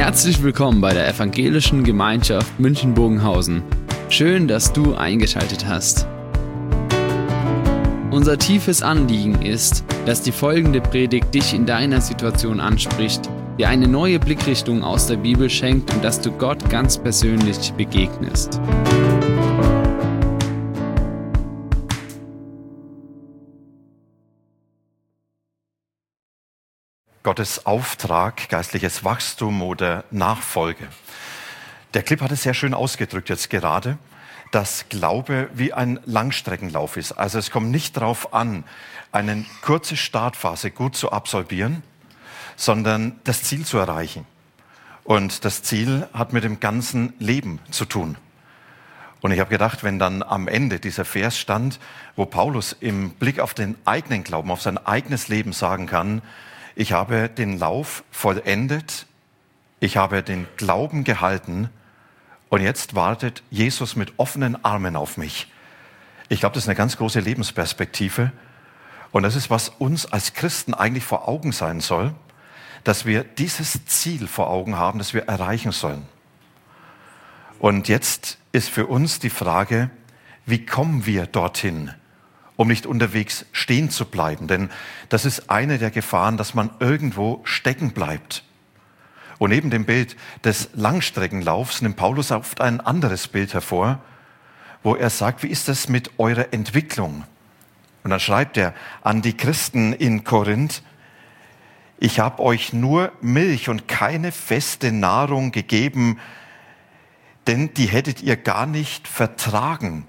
Herzlich willkommen bei der Evangelischen Gemeinschaft München-Bogenhausen. Schön, dass du eingeschaltet hast. Unser tiefes Anliegen ist, dass die folgende Predigt dich in deiner Situation anspricht, dir eine neue Blickrichtung aus der Bibel schenkt und dass du Gott ganz persönlich begegnest. Gottes Auftrag, geistliches Wachstum oder Nachfolge. Der Clip hat es sehr schön ausgedrückt jetzt gerade, dass Glaube wie ein Langstreckenlauf ist. Also es kommt nicht darauf an, eine kurze Startphase gut zu absolvieren, sondern das Ziel zu erreichen. Und das Ziel hat mit dem ganzen Leben zu tun. Und ich habe gedacht, wenn dann am Ende dieser Vers stand, wo Paulus im Blick auf den eigenen Glauben, auf sein eigenes Leben sagen kann, ich habe den Lauf vollendet, ich habe den Glauben gehalten und jetzt wartet Jesus mit offenen Armen auf mich. Ich glaube, das ist eine ganz große Lebensperspektive und das ist, was uns als Christen eigentlich vor Augen sein soll, dass wir dieses Ziel vor Augen haben, das wir erreichen sollen. Und jetzt ist für uns die Frage, wie kommen wir dorthin? Um nicht unterwegs stehen zu bleiben. Denn das ist eine der Gefahren, dass man irgendwo stecken bleibt. Und neben dem Bild des Langstreckenlaufs nimmt Paulus oft ein anderes Bild hervor, wo er sagt, wie ist das mit eurer Entwicklung? Und dann schreibt er an die Christen in Korinth, ich habe euch nur Milch und keine feste Nahrung gegeben, denn die hättet ihr gar nicht vertragen.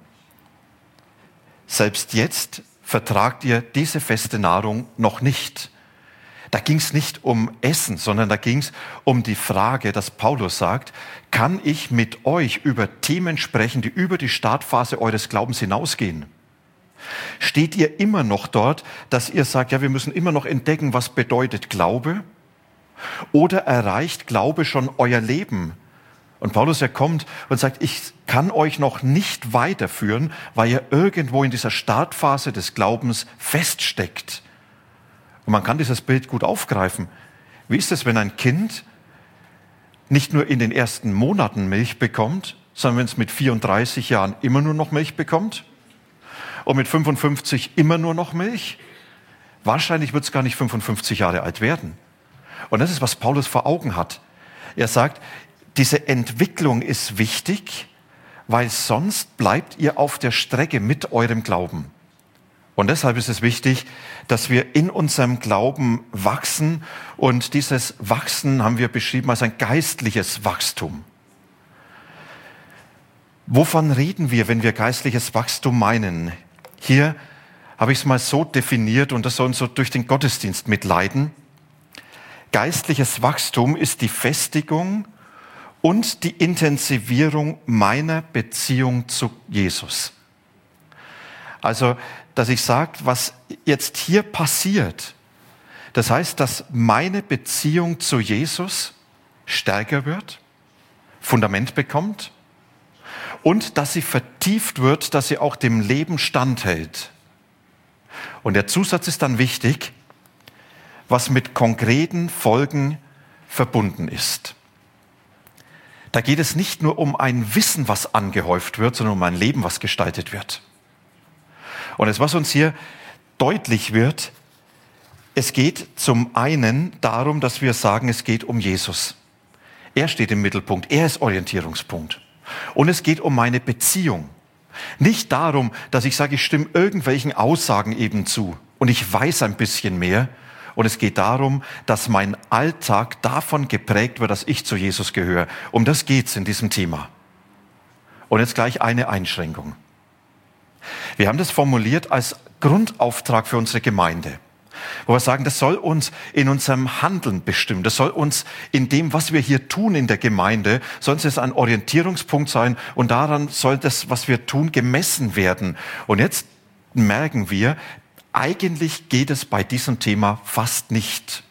Selbst jetzt vertragt ihr diese feste Nahrung noch nicht. Da ging es nicht um Essen, sondern da ging es um die Frage, dass Paulus sagt, kann ich mit euch über Themen sprechen, die über die Startphase eures Glaubens hinausgehen? Steht ihr immer noch dort, dass ihr sagt, ja, wir müssen immer noch entdecken, was bedeutet Glaube? Oder erreicht Glaube schon euer Leben? Und Paulus, er kommt und sagt, ich kann euch noch nicht weiterführen, weil ihr irgendwo in dieser Startphase des Glaubens feststeckt. Und man kann dieses Bild gut aufgreifen. Wie ist es, wenn ein Kind nicht nur in den ersten Monaten Milch bekommt, sondern wenn es mit 34 Jahren immer nur noch Milch bekommt und mit 55 immer nur noch Milch? Wahrscheinlich wird es gar nicht 55 Jahre alt werden. Und das ist, was Paulus vor Augen hat. Er sagt, diese Entwicklung ist wichtig, weil sonst bleibt ihr auf der Strecke mit eurem Glauben. Und deshalb ist es wichtig, dass wir in unserem Glauben wachsen. Und dieses Wachsen haben wir beschrieben als ein geistliches Wachstum. Wovon reden wir, wenn wir geistliches Wachstum meinen? Hier habe ich es mal so definiert und das soll uns so durch den Gottesdienst mitleiten. Geistliches Wachstum ist die Festigung und die Intensivierung meiner Beziehung zu Jesus. Also, dass ich sage, was jetzt hier passiert, das heißt, dass meine Beziehung zu Jesus stärker wird, Fundament bekommt und dass sie vertieft wird, dass sie auch dem Leben standhält. Und der Zusatz ist dann wichtig, was mit konkreten Folgen verbunden ist. Da geht es nicht nur um ein Wissen, was angehäuft wird, sondern um ein Leben, was gestaltet wird. Und das, was uns hier deutlich wird, es geht zum einen darum, dass wir sagen, es geht um Jesus. Er steht im Mittelpunkt, er ist Orientierungspunkt. Und es geht um meine Beziehung. Nicht darum, dass ich sage, ich stimme irgendwelchen Aussagen eben zu und ich weiß ein bisschen mehr. Und es geht darum, dass mein Alltag davon geprägt wird, dass ich zu Jesus gehöre. Um das geht's in diesem Thema. Und jetzt gleich eine Einschränkung. Wir haben das formuliert als Grundauftrag für unsere Gemeinde, wo wir sagen, das soll uns in unserem Handeln bestimmen. Das soll uns in dem, was wir hier tun in der Gemeinde, soll es ein Orientierungspunkt sein und daran soll das, was wir tun, gemessen werden. Und jetzt merken wir, eigentlich geht es bei diesem Thema fast nicht.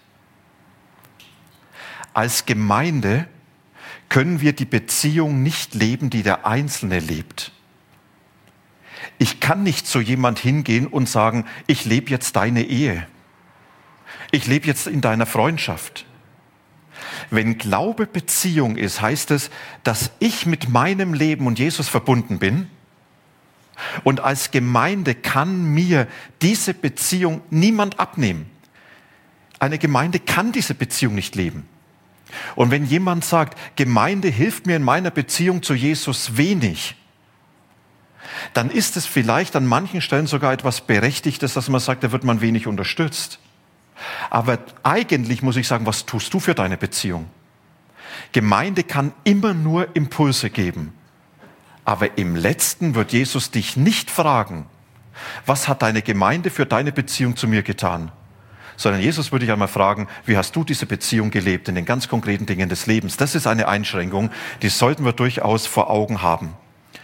Als Gemeinde können wir die Beziehung nicht leben, die der Einzelne lebt. Ich kann nicht zu jemand hingehen und sagen, ich lebe jetzt deine Ehe. Ich lebe jetzt in deiner Freundschaft. Wenn Glaube Beziehung ist, heißt es, dass ich mit meinem Leben und Jesus verbunden bin. Und als Gemeinde kann mir diese Beziehung niemand abnehmen. Eine Gemeinde kann diese Beziehung nicht leben. Und wenn jemand sagt, Gemeinde hilft mir in meiner Beziehung zu Jesus wenig, dann ist es vielleicht an manchen Stellen sogar etwas Berechtigtes, dass man sagt, da wird man wenig unterstützt. Aber eigentlich muss ich sagen, was tust du für deine Beziehung? Gemeinde kann immer nur Impulse geben. Aber im Letzten wird Jesus dich nicht fragen, was hat deine Gemeinde für deine Beziehung zu mir getan? Sondern Jesus würde dich einmal fragen, wie hast du diese Beziehung gelebt in den ganz konkreten Dingen des Lebens? Das ist eine Einschränkung, die sollten wir durchaus vor Augen haben.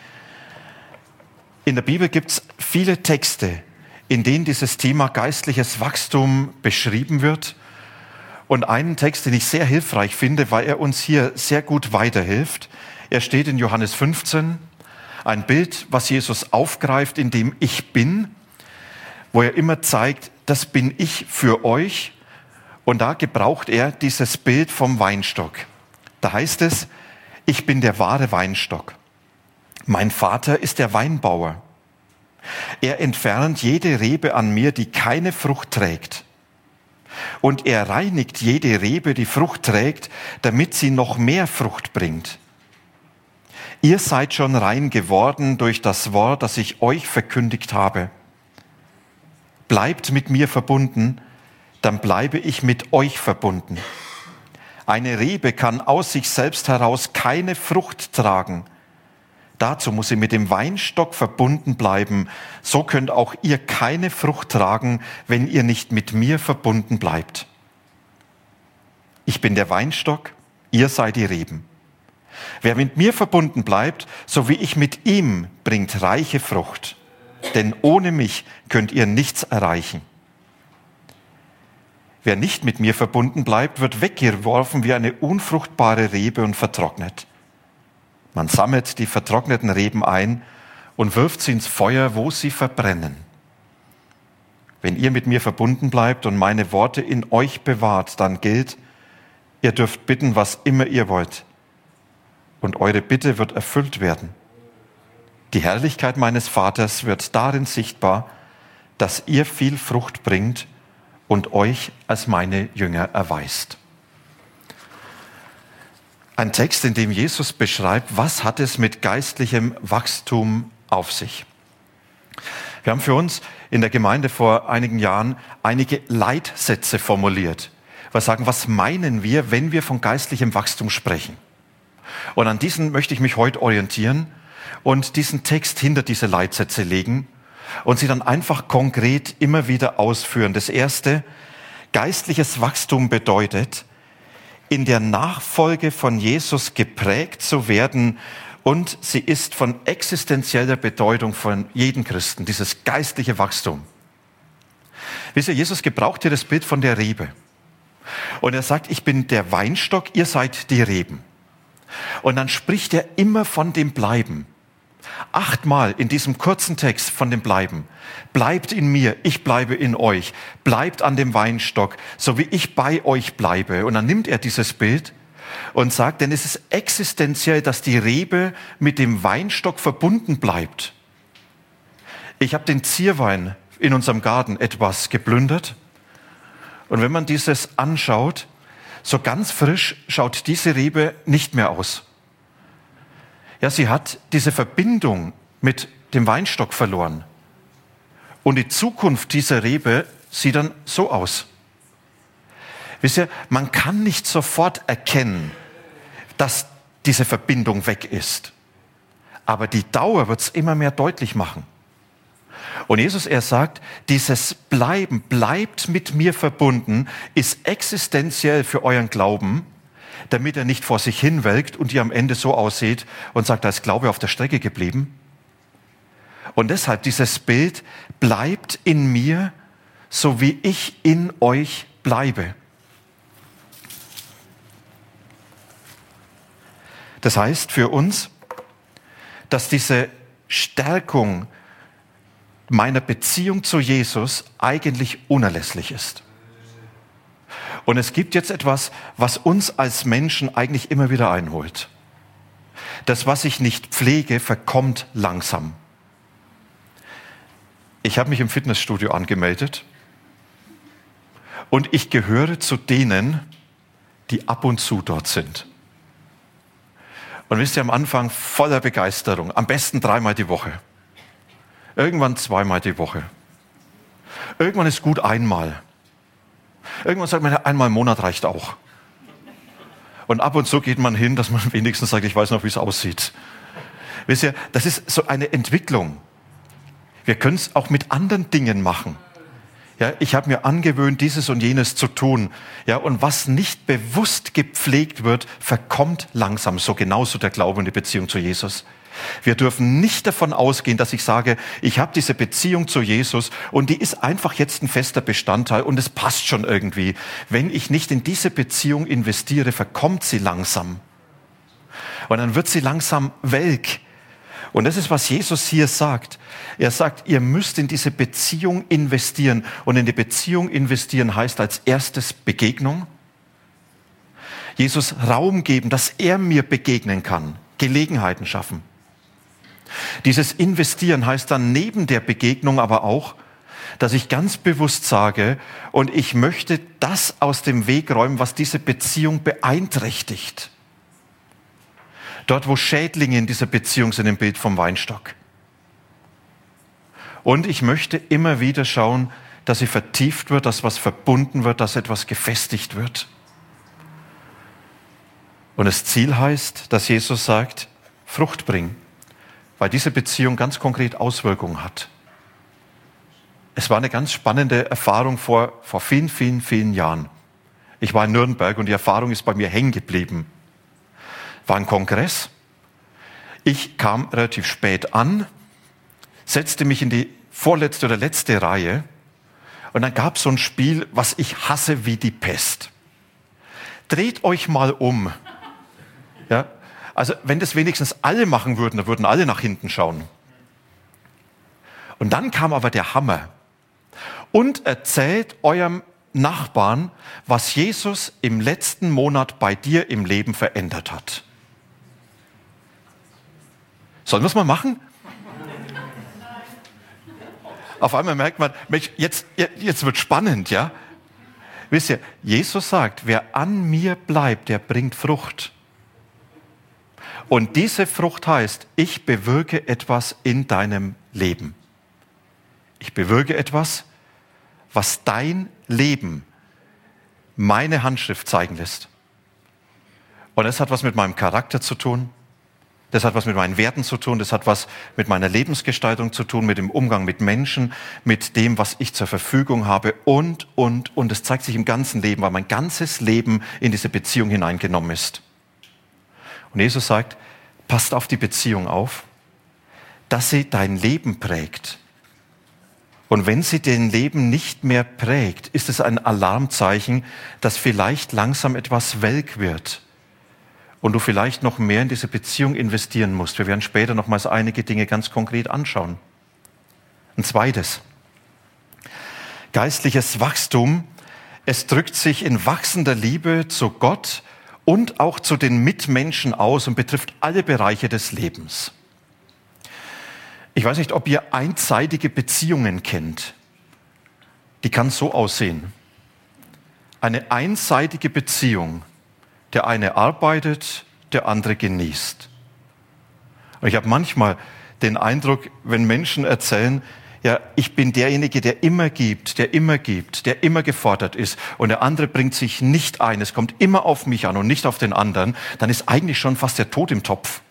In der Bibel gibt es viele Texte, in denen dieses Thema geistliches Wachstum beschrieben wird. Und einen Text, den ich sehr hilfreich finde, weil er uns hier sehr gut weiterhilft. Er steht in Johannes 15, ein Bild, was Jesus aufgreift, in dem Ich bin, wo er immer zeigt, das bin ich für euch. Und da gebraucht er dieses Bild vom Weinstock. Da heißt es, ich bin der wahre Weinstock. Mein Vater ist der Weinbauer. Er entfernt jede Rebe an mir, die keine Frucht trägt. Und er reinigt jede Rebe, die Frucht trägt, damit sie noch mehr Frucht bringt. Ihr seid schon rein geworden durch das Wort, das ich euch verkündigt habe. Bleibt mit mir verbunden, dann bleibe ich mit euch verbunden. Eine Rebe kann aus sich selbst heraus keine Frucht tragen. Dazu muss sie mit dem Weinstock verbunden bleiben. So könnt auch ihr keine Frucht tragen, wenn ihr nicht mit mir verbunden bleibt. Ich bin der Weinstock, ihr seid die Reben. Wer mit mir verbunden bleibt, so wie ich mit ihm, bringt reiche Frucht. Denn ohne mich könnt ihr nichts erreichen. Wer nicht mit mir verbunden bleibt, wird weggeworfen wie eine unfruchtbare Rebe und vertrocknet. Man sammelt die vertrockneten Reben ein und wirft sie ins Feuer, wo sie verbrennen. Wenn ihr mit mir verbunden bleibt und meine Worte in euch bewahrt, dann gilt, ihr dürft bitten, was immer ihr wollt. Und eure Bitte wird erfüllt werden. Die Herrlichkeit meines Vaters wird darin sichtbar, dass ihr viel Frucht bringt und euch als meine Jünger erweist. Ein Text, in dem Jesus beschreibt, was hat es mit geistlichem Wachstum auf sich. Wir haben für uns in der Gemeinde vor einigen Jahren einige Leitsätze formuliert. Wir sagen, was meinen wir, wenn wir von geistlichem Wachstum sprechen? Und an diesen möchte ich mich heute orientieren und diesen Text hinter diese Leitsätze legen und sie dann einfach konkret immer wieder ausführen. Das erste, geistliches Wachstum bedeutet, in der Nachfolge von Jesus geprägt zu werden, und sie ist von existenzieller Bedeutung von jedem Christen, dieses geistliche Wachstum. Wisst ihr, Jesus gebraucht hier das Bild von der Rebe. Und er sagt, ich bin der Weinstock, ihr seid die Reben. Und dann spricht er immer von dem Bleiben. 8-mal in diesem kurzen Text von dem Bleiben. Bleibt in mir, ich bleibe in euch. Bleibt an dem Weinstock, so wie ich bei euch bleibe. Und dann nimmt er dieses Bild und sagt, denn es ist existenziell, dass die Rebe mit dem Weinstock verbunden bleibt. Ich habe den Zierwein in unserem Garten etwas geplündert. Und wenn man dieses anschaut, so ganz frisch schaut diese Rebe nicht mehr aus. Ja, sie hat diese Verbindung mit dem Weinstock verloren. Und die Zukunft dieser Rebe sieht dann so aus. Wisst ihr, man kann nicht sofort erkennen, dass diese Verbindung weg ist. Aber die Dauer wird es immer mehr deutlich machen. Und Jesus, er sagt, dieses Bleiben, bleibt mit mir verbunden, ist existenziell für euren Glauben, damit er nicht vor sich hinwelkt und ihr am Ende so aussieht und sagt, da ist Glaube auf der Strecke geblieben. Und deshalb dieses Bild, bleibt in mir, so wie ich in euch bleibe. Das heißt für uns, dass diese Stärkung meiner Beziehung zu Jesus eigentlich unerlässlich ist. Und es gibt jetzt etwas, was uns als Menschen eigentlich immer wieder einholt. Das, was ich nicht pflege, verkommt langsam. Ich habe mich im Fitnessstudio angemeldet und ich gehöre zu denen, die ab und zu dort sind. Und wisst ihr, am Anfang voller Begeisterung, am besten 3-mal die Woche. Irgendwann 2-mal die Woche. Irgendwann ist gut 1-mal. Irgendwann sagt man, 1-mal im Monat reicht auch. Und ab und zu geht man hin, dass man wenigstens sagt, ich weiß noch, wie es aussieht. Wisst ihr, das ist so eine Entwicklung. Wir können es auch mit anderen Dingen machen. Ja, ich habe mir angewöhnt, dieses und jenes zu tun. Ja, und was nicht bewusst gepflegt wird, verkommt langsam. So genauso der Glaube und die Beziehung zu Jesus. Wir dürfen nicht davon ausgehen, dass ich sage, ich habe diese Beziehung zu Jesus und die ist einfach jetzt ein fester Bestandteil und es passt schon irgendwie. Wenn ich nicht in diese Beziehung investiere, verkommt sie langsam. Und dann wird sie langsam welk. Und das ist, was Jesus hier sagt. Er sagt, ihr müsst in diese Beziehung investieren. Und in die Beziehung investieren heißt als erstes Begegnung. Jesus Raum geben, dass er mir begegnen kann. Gelegenheiten schaffen. Dieses Investieren heißt dann neben der Begegnung aber auch, dass ich ganz bewusst sage, und ich möchte das aus dem Weg räumen, was diese Beziehung beeinträchtigt. Dort, wo Schädlinge in dieser Beziehung sind, im Bild vom Weinstock. Und ich möchte immer wieder schauen, dass sie vertieft wird, dass was verbunden wird, dass etwas gefestigt wird. Und das Ziel heißt, dass Jesus sagt, Frucht bringen, weil diese Beziehung ganz konkret Auswirkungen hat. Es war eine ganz spannende Erfahrung vor vielen, vielen, vielen Jahren. Ich war in Nürnberg und die Erfahrung ist bei mir hängen geblieben. War ein Kongress. Ich kam relativ spät an, setzte mich in die vorletzte oder letzte Reihe und dann gab es so ein Spiel, was ich hasse wie die Pest. Dreht euch mal um. Ja? Also wenn das wenigstens alle machen würden, dann würden alle nach hinten schauen. Und dann kam aber der Hammer. Und erzählt eurem Nachbarn, was Jesus im letzten Monat bei dir im Leben verändert hat. Sollen wir es mal machen? Auf einmal merkt man, Mensch, jetzt wird spannend, ja? Wisst ihr, Jesus sagt, wer an mir bleibt, der bringt Frucht. Und diese Frucht heißt, ich bewirke etwas in deinem Leben. Ich bewirke etwas, was dein Leben, meine Handschrift zeigen lässt. Und das hat was mit meinem Charakter zu tun. Das hat was mit meinen Werten zu tun, das hat was mit meiner Lebensgestaltung zu tun, mit dem Umgang mit Menschen, mit dem, was ich zur Verfügung habe und. Es zeigt sich im ganzen Leben, weil mein ganzes Leben in diese Beziehung hineingenommen ist. Und Jesus sagt, passt auf die Beziehung auf, dass sie dein Leben prägt. Und wenn sie dein Leben nicht mehr prägt, ist es ein Alarmzeichen, dass vielleicht langsam etwas welk wird. Und du vielleicht noch mehr in diese Beziehung investieren musst. Wir werden später nochmals einige Dinge ganz konkret anschauen. Ein zweites. Geistliches Wachstum. Es drückt sich in wachsender Liebe zu Gott und auch zu den Mitmenschen aus und betrifft alle Bereiche des Lebens. Ich weiß nicht, ob ihr einseitige Beziehungen kennt. Die kann so aussehen. Eine einseitige Beziehung. Der eine arbeitet, der andere genießt. Und ich habe manchmal den Eindruck, wenn Menschen erzählen, ja, ich bin derjenige, der immer gibt, der immer gefordert ist und der andere bringt sich nicht ein, es kommt immer auf mich an und nicht auf den anderen, dann ist eigentlich schon fast der Tod im Topf.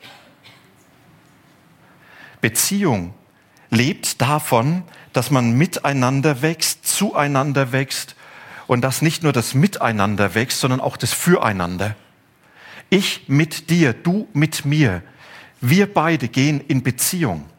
Beziehung lebt davon, dass man miteinander wächst, zueinander wächst, und dass nicht nur das Miteinander wächst, sondern auch das Füreinander. Ich mit dir, du mit mir. Wir beide gehen in Beziehung.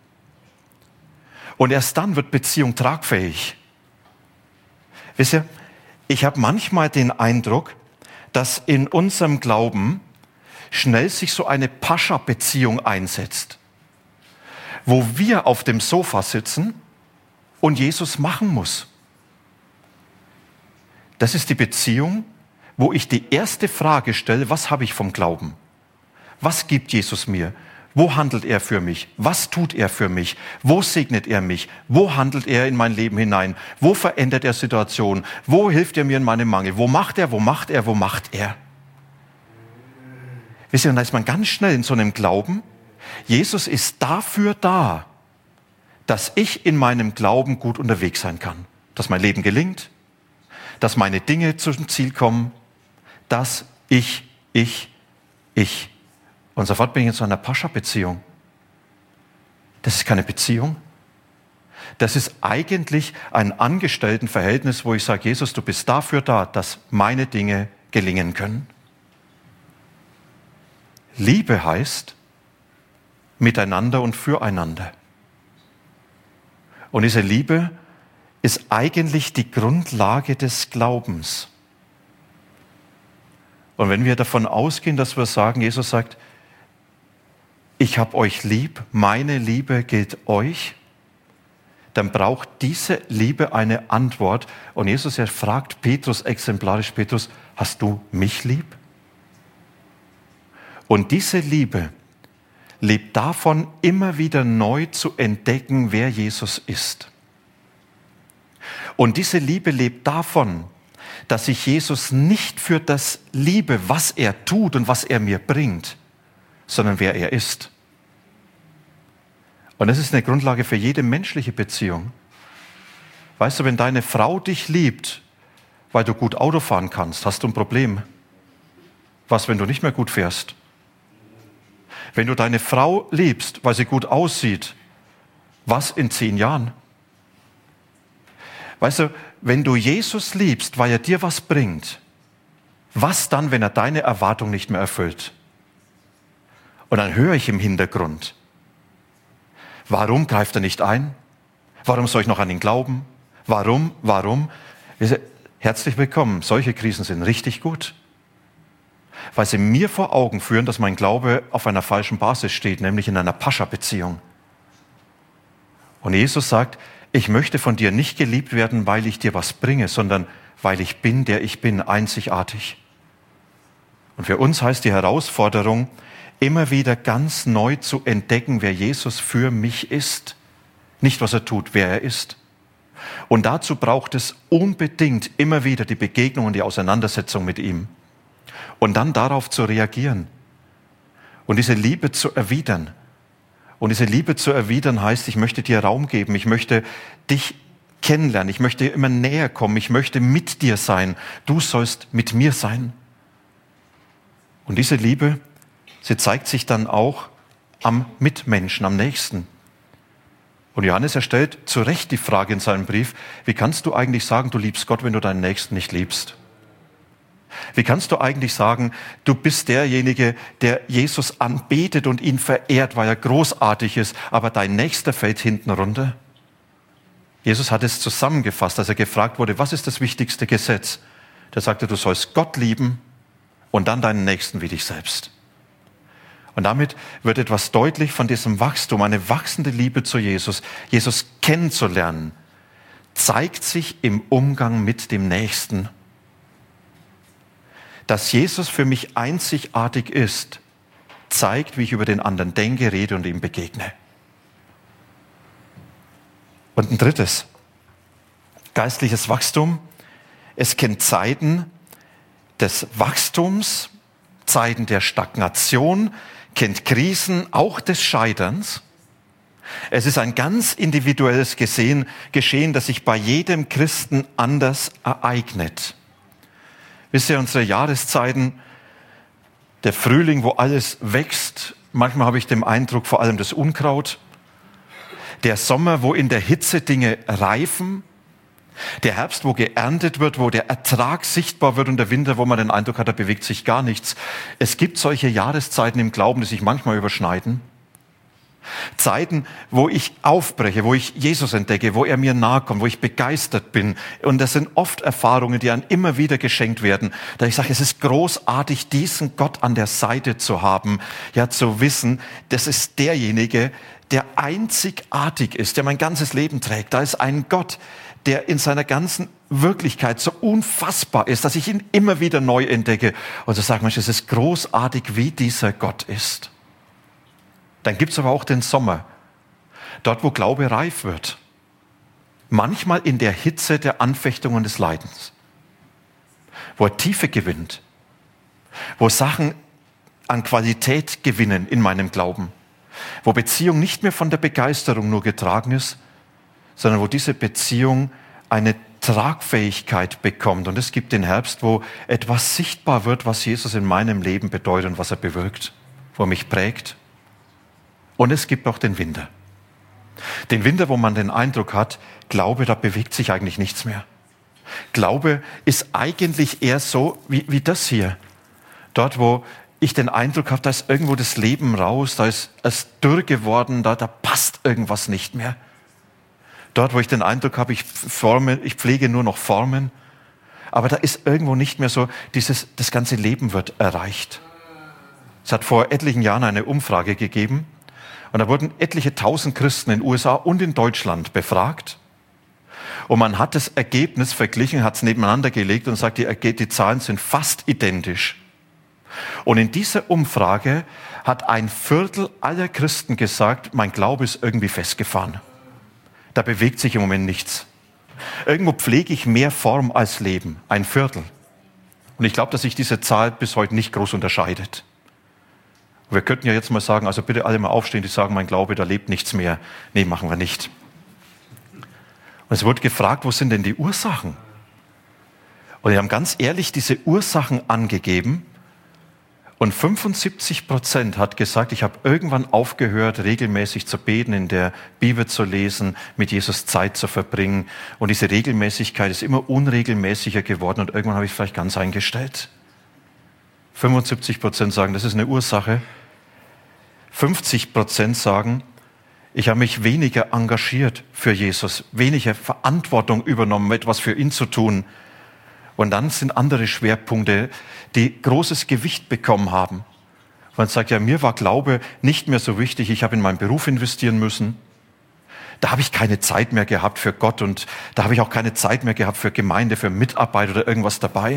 Und erst dann wird Beziehung tragfähig. Wisst ihr, ich habe manchmal den Eindruck, dass in unserem Glauben schnell sich so eine Pascha-Beziehung einsetzt, wo wir auf dem Sofa sitzen und Jesus machen muss. Das ist die Beziehung, wo ich die erste Frage stelle, was habe ich vom Glauben? Was gibt Jesus mir? Wo handelt er für mich? Was tut er für mich? Wo segnet er mich? Wo handelt er in mein Leben hinein? Wo verändert er Situationen? Wo hilft er mir in meinem Mangel? Wo macht er? Wo macht er? Wo macht er? Wisst ihr, und da ist man ganz schnell in so einem Glauben. Jesus ist dafür da, dass ich in meinem Glauben gut unterwegs sein kann. Dass mein Leben gelingt, dass meine Dinge zum Ziel kommen, dass ich. Und sofort bin ich in so einer Pascha-Beziehung. Das ist keine Beziehung. Das ist eigentlich ein Angestelltenverhältnis, wo ich sage, Jesus, du bist dafür da, dass meine Dinge gelingen können. Liebe heißt miteinander und füreinander. Und diese Liebe ist eigentlich die Grundlage des Glaubens. Und wenn wir davon ausgehen, dass wir sagen, Jesus sagt, ich habe euch lieb, meine Liebe gilt euch, dann braucht diese Liebe eine Antwort. Und Jesus, er fragt Petrus exemplarisch, Petrus, hast du mich lieb? Und diese Liebe lebt davon, immer wieder neu zu entdecken, wer Jesus ist. Und diese Liebe lebt davon, dass ich Jesus nicht für das liebe, was er tut und was er mir bringt, sondern wer er ist. Und das ist eine Grundlage für jede menschliche Beziehung. Weißt du, wenn deine Frau dich liebt, weil du gut Auto fahren kannst, hast du ein Problem. Was, wenn du nicht mehr gut fährst? Wenn du deine Frau liebst, weil sie gut aussieht, was in 10 Jahren? Weißt du, wenn du Jesus liebst, weil er dir was bringt, was dann, wenn er deine Erwartung nicht mehr erfüllt? Und dann höre ich im Hintergrund, warum greift er nicht ein? Warum soll ich noch an ihn glauben? Warum? Herzlich willkommen, solche Krisen sind richtig gut. Weil sie mir vor Augen führen, dass mein Glaube auf einer falschen Basis steht, nämlich in einer Pascha-Beziehung. Und Jesus sagt, ich möchte von dir nicht geliebt werden, weil ich dir was bringe, sondern weil ich bin, der ich bin, einzigartig. Und für uns heißt die Herausforderung, immer wieder ganz neu zu entdecken, wer Jesus für mich ist. Nicht, was er tut, wer er ist. Und dazu braucht es unbedingt immer wieder die Begegnung und die Auseinandersetzung mit ihm. Und dann darauf zu reagieren. Und diese Liebe zu erwidern. Und diese Liebe zu erwidern heißt, ich möchte dir Raum geben, ich möchte dich kennenlernen, ich möchte immer näher kommen, ich möchte mit dir sein, du sollst mit mir sein. Und diese Liebe, sie zeigt sich dann auch am Mitmenschen, am Nächsten. Und Johannes, er stellt zu Recht die Frage in seinem Brief, wie kannst du eigentlich sagen, du liebst Gott, wenn du deinen Nächsten nicht liebst? Wie kannst du eigentlich sagen, du bist derjenige, der Jesus anbetet und ihn verehrt, weil er großartig ist, aber dein Nächster fällt hinten runter? Jesus hat es zusammengefasst, als er gefragt wurde, was ist das wichtigste Gesetz? Der sagte, du sollst Gott lieben und dann deinen Nächsten wie dich selbst. Und damit wird etwas deutlich von diesem Wachstum, eine wachsende Liebe zu Jesus, Jesus kennenzulernen, zeigt sich im Umgang mit dem Nächsten. Dass Jesus für mich einzigartig ist, zeigt, wie ich über den anderen denke, rede und ihm begegne. Und ein drittes, geistliches Wachstum. Es kennt Zeiten des Wachstums, Zeiten der Stagnation, kennt Krisen, auch des Scheiterns. Es ist ein ganz individuelles Geschehen, das sich bei jedem Christen anders ereignet. Wisst ihr, unsere Jahreszeiten, der Frühling, wo alles wächst, manchmal habe ich den Eindruck, vor allem das Unkraut. Der Sommer, wo in der Hitze Dinge reifen. Der Herbst, wo geerntet wird, wo der Ertrag sichtbar wird und der Winter, wo man den Eindruck hat, da bewegt sich gar nichts. Es gibt solche Jahreszeiten im Glauben, die sich manchmal überschneiden. Zeiten, wo ich aufbreche, wo ich Jesus entdecke, wo er mir nahe kommt, wo ich begeistert bin. Und das sind oft Erfahrungen, die einem immer wieder geschenkt werden. Da ich sage, es ist großartig, diesen Gott an der Seite zu haben, ja, zu wissen, das ist derjenige, der einzigartig ist, der mein ganzes Leben trägt. Da ist ein Gott, der in seiner ganzen Wirklichkeit so unfassbar ist, dass ich ihn immer wieder neu entdecke und so sage, Mensch, es ist großartig, wie dieser Gott ist. Dann gibt es aber auch den Sommer, dort wo Glaube reif wird. Manchmal in der Hitze der Anfechtung und des Leidens, wo er Tiefe gewinnt, wo Sachen an Qualität gewinnen in meinem Glauben, wo Beziehung nicht mehr von der Begeisterung nur getragen ist, sondern wo diese Beziehung eine Tragfähigkeit bekommt. Und es gibt den Herbst, wo etwas sichtbar wird, was Jesus in meinem Leben bedeutet und was er bewirkt, wo er mich prägt. Und es gibt auch den Winter. Den Winter, wo man den Eindruck hat, Glaube, da bewegt sich eigentlich nichts mehr. Glaube ist eigentlich eher so wie das hier. Dort, wo ich den Eindruck habe, da ist irgendwo das Leben raus, da ist es dürr geworden, da passt irgendwas nicht mehr. Dort, wo ich den Eindruck habe, ich pflege nur noch Formen, aber da ist irgendwo nicht mehr so, das ganze Leben wird erreicht. Es hat vor etlichen Jahren eine Umfrage gegeben und da wurden etliche tausend Christen in den USA und in Deutschland befragt. Und man hat das Ergebnis verglichen, hat es nebeneinander gelegt und sagt, die Zahlen sind fast identisch. Und in dieser Umfrage hat 1/4 aller Christen gesagt, mein Glaube ist irgendwie festgefahren. Da bewegt sich im Moment nichts. Irgendwo pflege ich mehr Form als Leben. 1/4. Und ich glaube, dass sich diese Zahl bis heute nicht groß unterscheidet. Wir könnten ja jetzt mal sagen, also bitte alle mal aufstehen, die sagen, mein Glaube, da lebt nichts mehr. Nee, machen wir nicht. Und es wurde gefragt, wo sind denn die Ursachen? Und die haben ganz ehrlich diese Ursachen angegeben. Und 75% hat gesagt, ich habe irgendwann aufgehört, regelmäßig zu beten, in der Bibel zu lesen, mit Jesus Zeit zu verbringen. Und diese Regelmäßigkeit ist immer unregelmäßiger geworden und irgendwann habe ich es vielleicht ganz eingestellt. 75% sagen, das ist eine Ursache. 50% sagen, ich habe mich weniger engagiert für Jesus, weniger Verantwortung übernommen, etwas für ihn zu tun. Und dann sind andere Schwerpunkte, die großes Gewicht bekommen haben. Man sagt, ja, mir war Glaube nicht mehr so wichtig, ich habe in meinen Beruf investieren müssen. Da habe ich keine Zeit mehr gehabt für Gott und da habe ich auch keine Zeit mehr gehabt für Gemeinde, für Mitarbeit oder irgendwas dabei.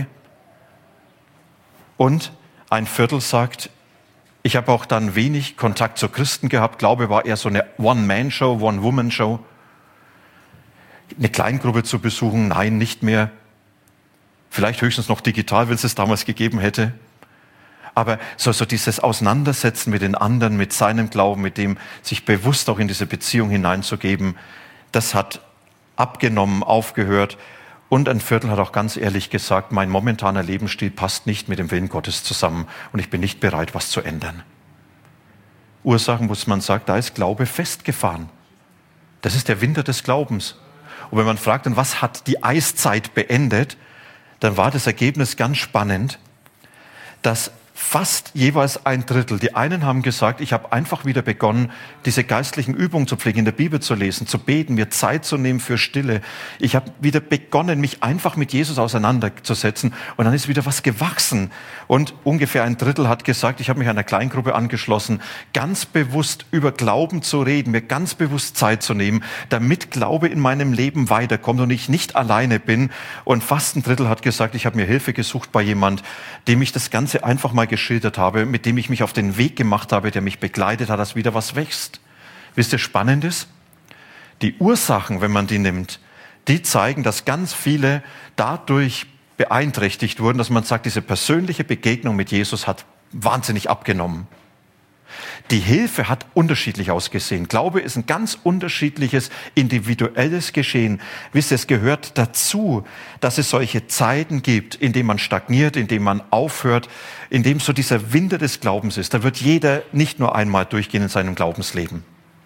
Und 1/4 sagt, ich habe auch dann wenig Kontakt zu Christen gehabt. Glaube war eher so eine One-Man-Show, One-Woman-Show. Eine Kleingruppe zu besuchen, nein, nicht mehr. Vielleicht höchstens noch digital, wenn es damals gegeben hätte. Aber so dieses Auseinandersetzen mit den anderen, mit seinem Glauben, mit dem sich bewusst auch in diese Beziehung hineinzugeben, das hat abgenommen, aufgehört. Und 1/4 hat auch ganz ehrlich gesagt, mein momentaner Lebensstil passt nicht mit dem Willen Gottes zusammen und ich bin nicht bereit, was zu ändern. Ursachen, muss man sagen, da ist Glaube festgefahren. Das ist der Winter des Glaubens. Und wenn man fragt, dann was hat die Eiszeit beendet, dann war das Ergebnis ganz spannend, dass fast jeweils 1/3, die einen haben gesagt, ich habe einfach wieder begonnen, diese geistlichen Übungen zu pflegen, in der Bibel zu lesen, zu beten, mir Zeit zu nehmen für Stille. Ich habe wieder begonnen, mich einfach mit Jesus auseinanderzusetzen und dann ist wieder was gewachsen. Und ungefähr 1/3 hat gesagt, ich habe mich einer Kleingruppe angeschlossen, ganz bewusst über Glauben zu reden, mir ganz bewusst Zeit zu nehmen, damit Glaube in meinem Leben weiterkommt und ich nicht alleine bin. Und fast 1/3 hat gesagt, ich habe mir Hilfe gesucht bei jemand, dem ich das Ganze einfach mal geschildert habe, mit dem ich mich auf den Weg gemacht habe, der mich begleitet hat, dass wieder was wächst. Wisst ihr, spannend ist? Die Ursachen, wenn man die nimmt, die zeigen, dass ganz viele dadurch beeinträchtigt wurden, dass man sagt, diese persönliche Begegnung mit Jesus hat wahnsinnig abgenommen. Die Hilfe hat unterschiedlich ausgesehen. Glaube ist ein ganz unterschiedliches, individuelles Geschehen. Wisst ihr, es gehört dazu, dass es solche Zeiten gibt, in denen man stagniert, in denen man aufhört, in dem so dieser Winter des Glaubens ist. Da wird jeder nicht nur einmal durchgehen in seinem Glaubensleben.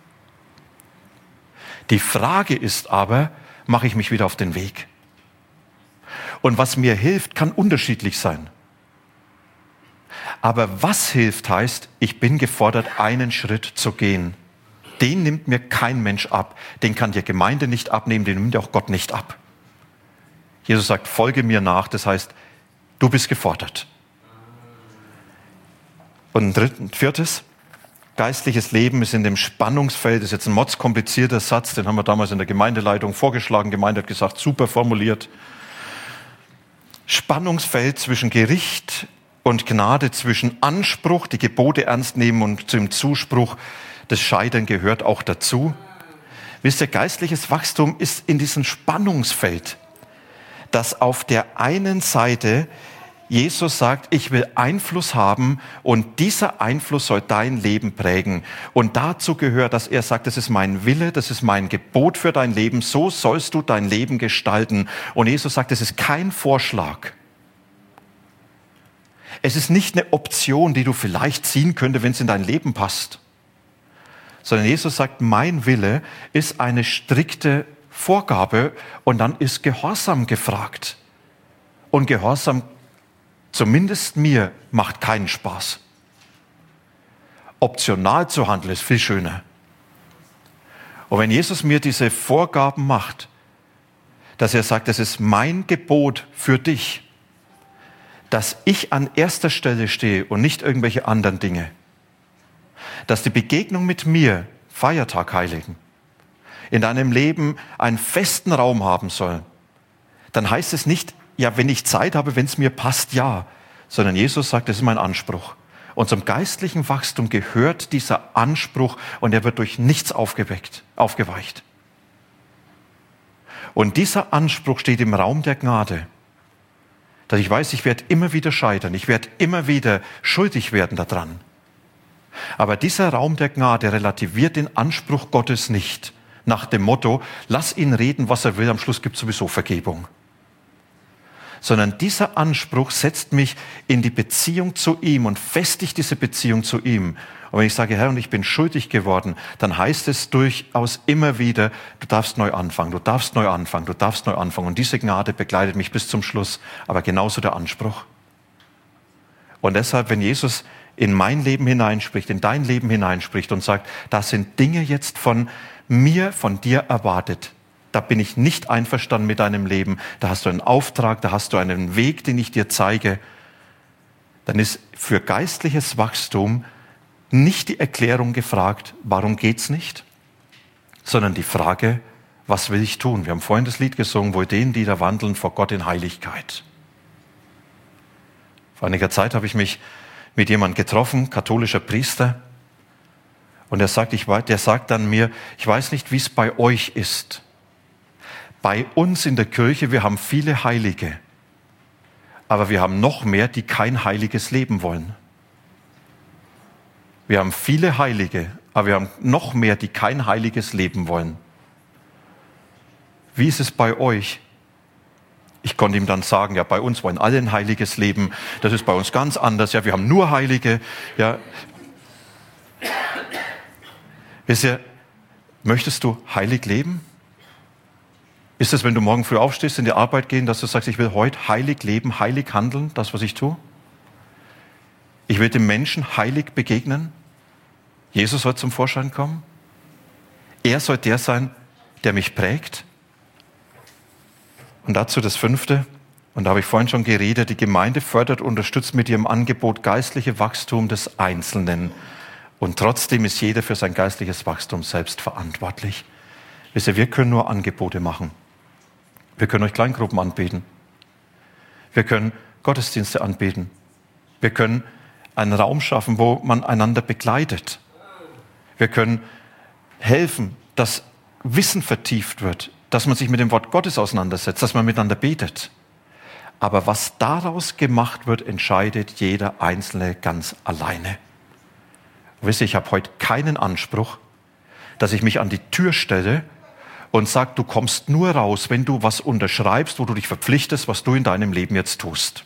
Die Frage ist aber, mache ich mich wieder auf den Weg? Und was mir hilft, kann unterschiedlich sein. Aber was hilft, heißt, ich bin gefordert, einen Schritt zu gehen. Den nimmt mir kein Mensch ab. Den kann die Gemeinde nicht abnehmen, den nimmt auch Gott nicht ab. Jesus sagt, folge mir nach, das heißt, du bist gefordert. Und ein 4. Geistliches Leben ist in dem Spannungsfeld, das ist jetzt ein mordskomplizierter Satz, den haben wir damals in der Gemeindeleitung vorgeschlagen. Die Gemeinde hat gesagt, super formuliert. Spannungsfeld zwischen Gericht und Gnade, zwischen Anspruch, die Gebote ernst nehmen und zum Zuspruch, das Scheitern gehört auch dazu. Wisst ihr, geistliches Wachstum ist in diesem Spannungsfeld, dass auf der einen Seite Jesus sagt, ich will Einfluss haben und dieser Einfluss soll dein Leben prägen. Und dazu gehört, dass er sagt, das ist mein Wille, das ist mein Gebot für dein Leben, so sollst du dein Leben gestalten. Und Jesus sagt, das ist kein Vorschlag. Es ist nicht eine Option, die du vielleicht ziehen könntest, wenn es in dein Leben passt. Sondern Jesus sagt, mein Wille ist eine strikte Vorgabe und dann ist Gehorsam gefragt. Und Gehorsam, zumindest mir, macht keinen Spaß. Optional zu handeln ist viel schöner. Und wenn Jesus mir diese Vorgaben macht, dass er sagt, das ist mein Gebot für dich, dass ich an erster Stelle stehe und nicht irgendwelche anderen Dinge, dass die Begegnung mit mir, Feiertag heiligen, in deinem Leben einen festen Raum haben soll, dann heißt es nicht, ja, wenn ich Zeit habe, wenn es mir passt, ja, sondern Jesus sagt, das ist mein Anspruch. Und zum geistlichen Wachstum gehört dieser Anspruch und er wird durch nichts aufgeweicht. Und dieser Anspruch steht im Raum der Gnade, dass ich weiß, ich werde immer wieder scheitern, ich werde immer wieder schuldig werden daran. Aber dieser Raum der Gnade relativiert den Anspruch Gottes nicht nach dem Motto, lass ihn reden, was er will, am Schluss gibt es sowieso Vergebung. Sondern dieser Anspruch setzt mich in die Beziehung zu ihm und festigt diese Beziehung zu ihm. Und wenn ich sage, Herr, und ich bin schuldig geworden, dann heißt es durchaus immer wieder, du darfst neu anfangen, du darfst neu anfangen, du darfst neu anfangen. Und diese Gnade begleitet mich bis zum Schluss, aber genauso der Anspruch. Und deshalb, wenn Jesus in mein Leben hineinspricht, in dein Leben hineinspricht und sagt, da sind Dinge jetzt von mir, von dir erwartet, da bin ich nicht einverstanden mit deinem Leben, da hast du einen Auftrag, da hast du einen Weg, den ich dir zeige, dann ist für geistliches Wachstum nicht die Erklärung gefragt, warum geht's nicht, sondern die Frage, was will ich tun? Wir haben vorhin das Lied gesungen, wohl denen, die da wandeln vor Gott in Heiligkeit. Vor einiger Zeit habe ich mich mit jemandem getroffen, katholischer Priester, und der sagt dann mir, ich weiß nicht, wie es bei euch ist. Bei uns in der Kirche, wir haben viele Heilige, aber wir haben noch mehr, die kein heiliges Leben wollen. Wir haben viele Heilige, aber wir haben noch mehr, die kein heiliges Leben wollen. Wie ist es bei euch? Ich konnte ihm dann sagen, ja, bei uns wollen alle ein heiliges Leben. Das ist bei uns ganz anders. Ja, wir haben nur Heilige. Ja. Wisst ihr, möchtest du heilig leben? Ist es, wenn du morgen früh aufstehst, in die Arbeit gehen, dass du sagst, ich will heute heilig leben, heilig handeln, das, was ich tue? Ich will dem Menschen heilig begegnen? Jesus soll zum Vorschein kommen? Er soll der sein, der mich prägt? Und dazu das 5. Und da habe ich vorhin schon geredet, die Gemeinde fördert und unterstützt mit ihrem Angebot geistliche Wachstum des Einzelnen. Und trotzdem ist jeder für sein geistliches Wachstum selbst verantwortlich. Wisst ihr, wir können nur Angebote machen. Wir können euch Kleingruppen anbieten. Wir können Gottesdienste anbieten. Wir können einen Raum schaffen, wo man einander begleitet. Wir können helfen, dass Wissen vertieft wird, dass man sich mit dem Wort Gottes auseinandersetzt, dass man miteinander betet. Aber was daraus gemacht wird, entscheidet jeder Einzelne ganz alleine. Wisst ihr, ich habe heute keinen Anspruch, dass ich mich an die Tür stelle und sage, du kommst nur raus, wenn du was unterschreibst, wo du dich verpflichtest, was du in deinem Leben jetzt tust.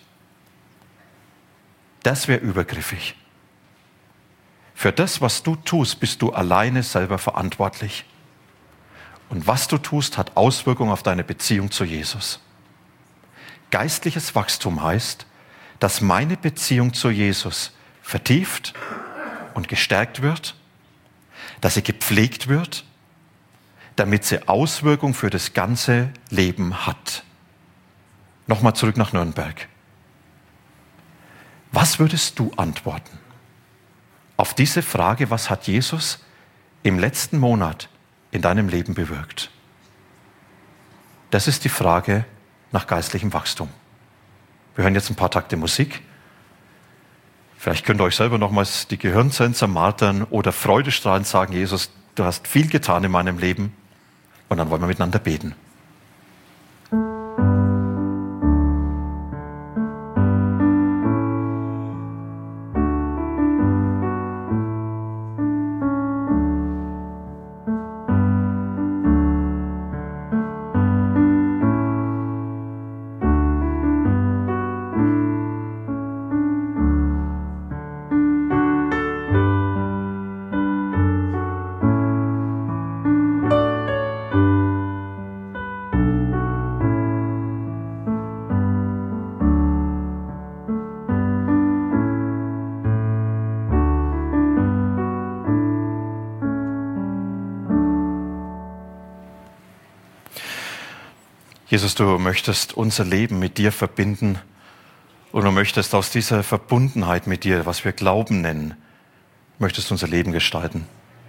Das wäre übergriffig. Für das, was du tust, bist du alleine selber verantwortlich. Und was du tust, hat Auswirkungen auf deine Beziehung zu Jesus. Geistliches Wachstum heißt, dass meine Beziehung zu Jesus vertieft und gestärkt wird, dass sie gepflegt wird, damit sie Auswirkungen für das ganze Leben hat. Nochmal zurück nach Nürnberg. Was würdest du antworten auf diese Frage, was hat Jesus im letzten Monat in deinem Leben bewirkt? Das ist die Frage nach geistlichem Wachstum. Wir hören jetzt ein paar Takte Musik. Vielleicht könnt ihr euch selber nochmals die Gehirnzellen zermartern oder freudestrahlend sagen, Jesus, du hast viel getan in meinem Leben. Und dann wollen wir miteinander beten. Jesus, du möchtest unser Leben mit dir verbinden und du möchtest aus dieser Verbundenheit mit dir, was wir Glauben nennen, möchtest unser Leben gestalten.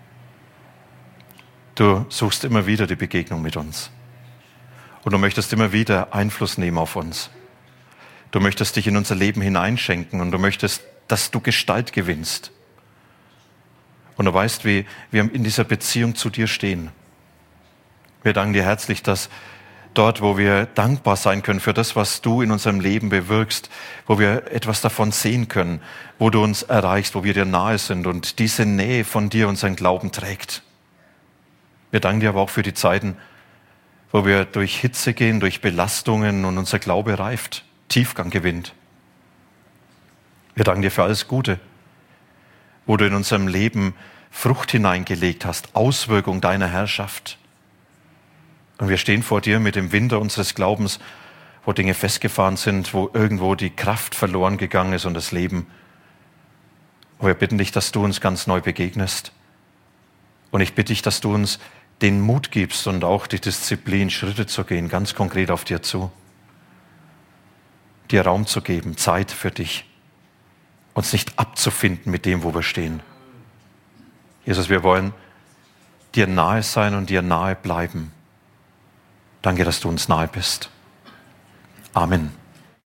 Du suchst immer wieder die Begegnung mit uns und du möchtest immer wieder Einfluss nehmen auf uns. Du möchtest dich in unser Leben hineinschenken und du möchtest, dass du Gestalt gewinnst. Und du weißt, wie wir in dieser Beziehung zu dir stehen. Wir danken dir herzlich, dass dort, wo wir dankbar sein können für das, was du in unserem Leben bewirkst, wo wir etwas davon sehen können, wo du uns erreichst, wo wir dir nahe sind und diese Nähe von dir unseren Glauben trägt. Wir danken dir aber auch für die Zeiten, wo wir durch Hitze gehen, durch Belastungen und unser Glaube reift, Tiefgang gewinnt. Wir danken dir für alles Gute, wo du in unserem Leben Frucht hineingelegt hast, Auswirkung deiner Herrschaft. Und wir stehen vor dir mit dem Winter unseres Glaubens, wo Dinge festgefahren sind, wo irgendwo die Kraft verloren gegangen ist und das Leben. Und wir bitten dich, dass du uns ganz neu begegnest. Und ich bitte dich, dass du uns den Mut gibst und auch die Disziplin, Schritte zu gehen, ganz konkret auf dir zu. Dir Raum zu geben, Zeit für dich. Uns nicht abzufinden mit dem, wo wir stehen. Jesus, wir wollen dir nahe sein und dir nahe bleiben. Danke, dass du uns nahe bist. Amen.